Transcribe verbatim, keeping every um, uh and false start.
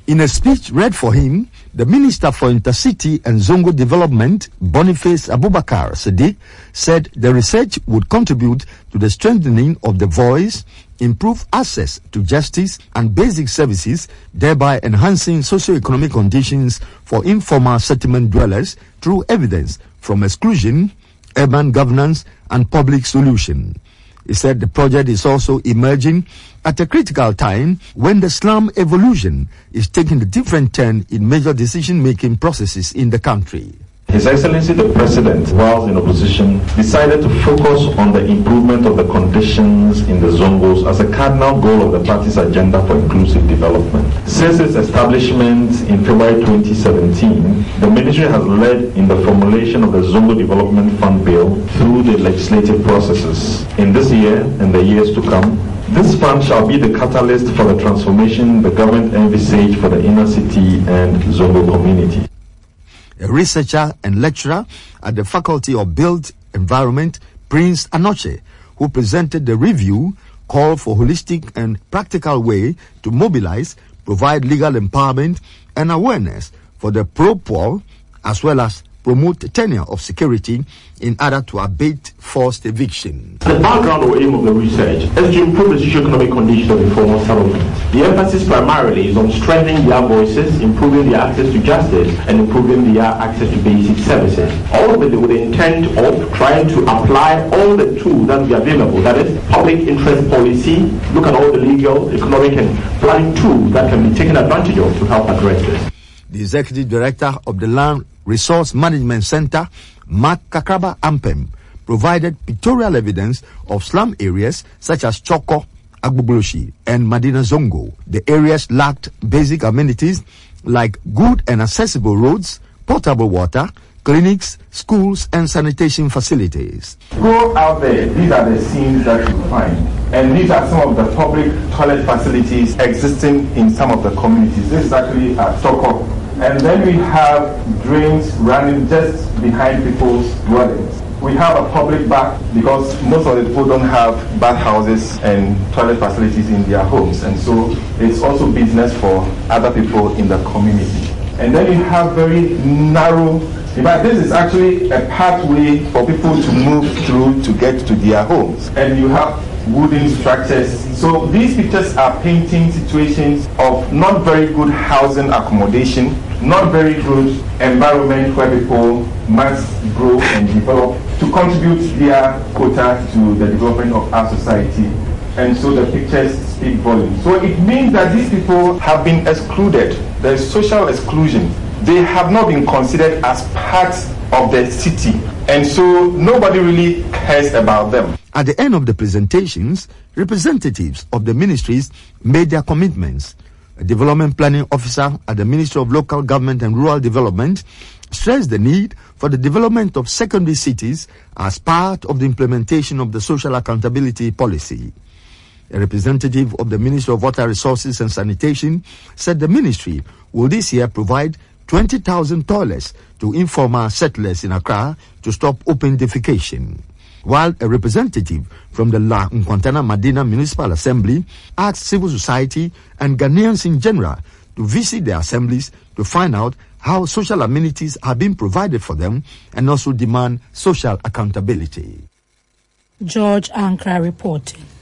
In a speech read for him, the Minister for Intercity and Zongo Development, Boniface Abubakar Sadiq, said the research would contribute to the strengthening of the voice, improve access to justice and basic services, thereby enhancing socio-economic conditions for informal settlement dwellers through evidence from exclusion, urban governance and public solution. He said the project is also emerging at a critical time when the slum evolution is taking a different turn in major decision-making processes in the country. His Excellency the President, whilst in opposition, decided to focus on the improvement of the conditions in the Zongos as a cardinal goal of the party's agenda for inclusive development. Since its establishment in February twenty seventeen, the ministry has led in the formulation of the Zongo Development Fund Bill through the legislative processes. In this year and the years to come, this fund shall be the catalyst for the transformation the government envisaged for the inner city and Zongo community. A researcher and lecturer at the Faculty of Built Environment, Prince Anoche, who presented the review, called for holistic and practical way to mobilize, provide legal empowerment and awareness for the pro-poor, as well as promote tenure of security in order to abate forced eviction. The background or aim of the research is to improve the socio-economic conditions of informal settlements. The emphasis primarily is on strengthening their voices, improving their access to justice, and improving their access to basic services. All of it with the intent of trying to apply all the tools that will be available, that is, public interest policy, look at all the legal, economic, and planning tools that can be taken advantage of to help address this. The Executive Director of the Land Resource Management Center, Mark Kakraba Ampem, provided pictorial evidence of slum areas such as Choko, Agbubulushi, and Madina Zongo. The areas lacked basic amenities like good and accessible roads, potable water, clinics, schools, and sanitation facilities. Go out there, these are the scenes that you find. And these are some of the public toilet facilities existing in some of the communities. This is actually at Choko. And then we have drains running just behind people's dwellings. We have a public bath because most of the people don't have bathhouses and toilet facilities in their homes. And so it's also business for other people in the community. And then you have very narrow, in fact, this is actually a pathway for people to move through to get to their homes. And you have wooden structures. So these pictures are painting situations of not very good housing accommodation, not very good environment where people must grow and develop to contribute their quota to the development of our society. And so the pictures speak volumes. So it means that these people have been excluded. There is social exclusion. They have not been considered as part of the city. And so nobody really cares about them. At the end of the presentations, representatives of the ministries made their commitments. A development planning officer at the Ministry of Local Government and Rural Development stressed the need for the development of secondary cities as part of the implementation of the social accountability policy. A representative of the Ministry of Water Resources and Sanitation said the ministry will this year provide twenty thousand toilets to informal settlers in Accra to stop open defecation. While a representative from the La Nkwantana Madina Municipal Assembly asked civil society and Ghanaians in general to visit their assemblies to find out how social amenities are being provided for them and also demand social accountability. George Ankra reporting.